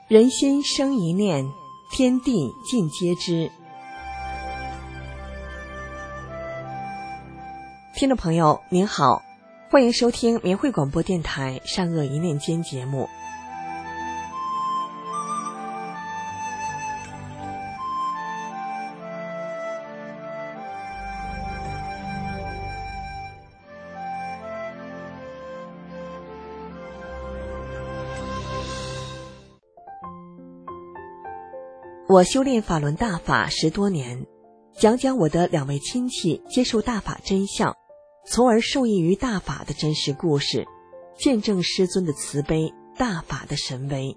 人心生一念，天地尽皆知。听众朋友您好，欢迎收听明慧广播电台善恶一念间节目。我修炼法轮大法10多年，讲讲我的2位亲戚接受大法真相，从而受益于大法的真实故事，见证师尊的慈悲，大法的神威。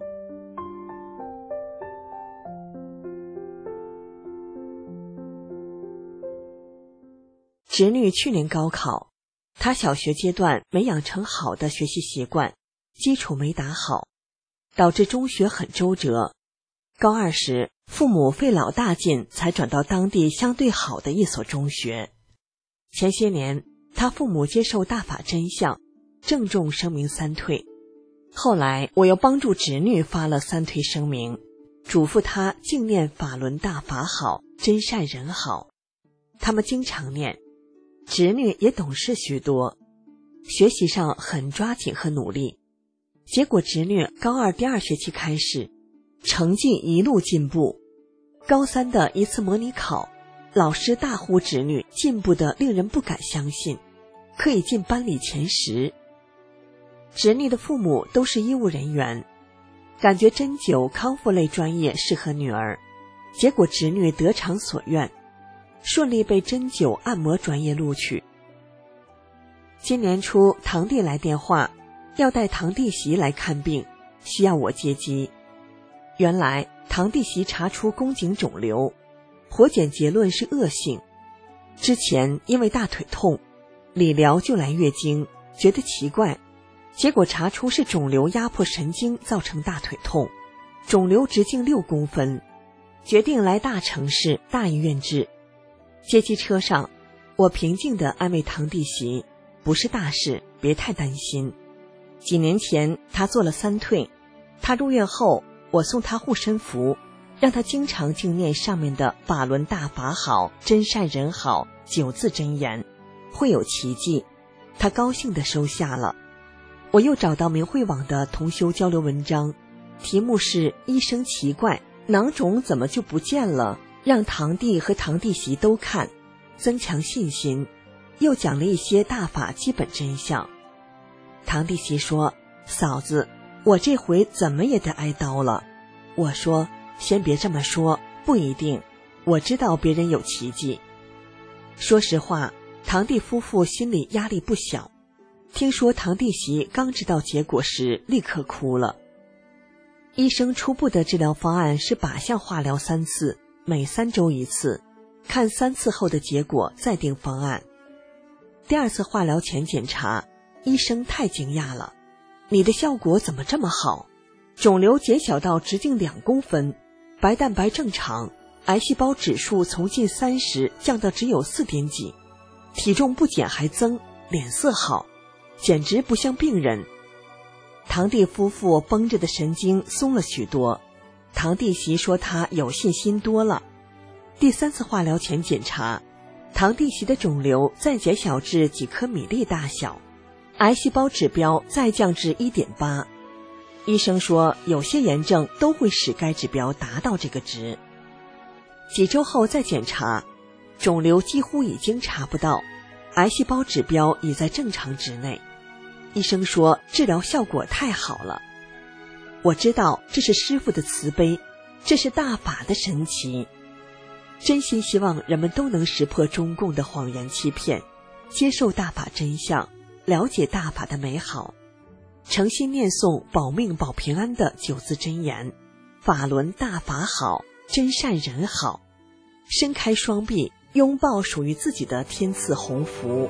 侄女去年高考，她小学阶段没养成好的学习习惯，基础没打好，导致中学很周折。高2时，父母费老大劲才转到当地相对好的一所中学。前些年，他父母接受大法真相，郑重声明3退。后来我又帮助侄女发了3退声明，嘱咐她敬念法轮大法好，真善人好。他们经常念，侄女也懂事许多，学习上很抓紧和努力。结果侄女高2第2学期开始，成绩一路进步。高3的一次模拟考，老师大呼侄女进步得令人不敢相信，可以进班里前10。侄女的父母都是医务人员，感觉针灸康复类专业适合女儿，结果侄女得偿所愿，顺利被针灸按摩专业录取。今年初，堂弟来电话，要带堂弟媳来看病，需要我接机。原来堂弟媳查出宫颈肿瘤，活检结论是恶性。之前因为大腿痛，理疗就来月经，觉得奇怪，结果查出是肿瘤压迫神经造成大腿痛，肿瘤直径6公分，决定来大城市大医院治。接机车上，我平静地安慰堂弟媳，不是大事，别太担心。几年前他做了3退，他入院后我送他护身符，让他经常敬念上面的法轮大法好，真善人好9字真言，会有奇迹。他高兴地收下了。我又找到明慧网的同修交流文章，题目是医生奇怪，囊肿怎么就不见了，让堂弟和堂弟媳都看，增强信心。又讲了一些大法基本真相。堂弟媳说，嫂子，我这回怎么也得挨刀了。我说，先别这么说，不一定，我知道别人有奇迹。说实话，堂弟夫妇心里压力不小，听说堂弟媳刚知道结果时立刻哭了。医生初步的治疗方案是靶向化疗3次，每3周1次，看3次后的结果再定方案。第2次化疗前检查，医生太惊讶了，你的效果怎么这么好？肿瘤减小到直径2公分，白蛋白正常，癌细胞指数从近30降到只有4点几，体重不减还增，脸色好，简直不像病人。堂弟夫妇绷着的神经松了许多，堂弟媳说他有信心多了。第3次化疗前检查，堂弟媳的肿瘤再减小至几颗米粒大小，癌细胞指标再降至 1.8。 医生说有些炎症都会使该指标达到这个值。几周后再检查，肿瘤几乎已经查不到，癌细胞指标已在正常值内。医生说治疗效果太好了。我知道这是师父的慈悲，这是大法的神奇。真心希望人们都能识破中共的谎言欺骗，接受大法真相，了解大法的美好，诚心念诵保命保平安的9字真言，法轮大法好，真善人好，伸开双臂，拥抱属于自己的天赐鸿福。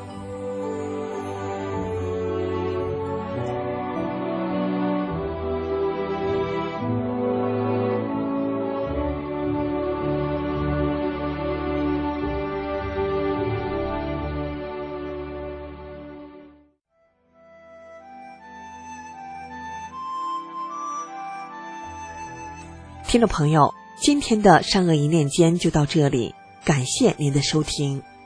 听众朋友，今天的善恶一念间就到这里，感谢您的收听。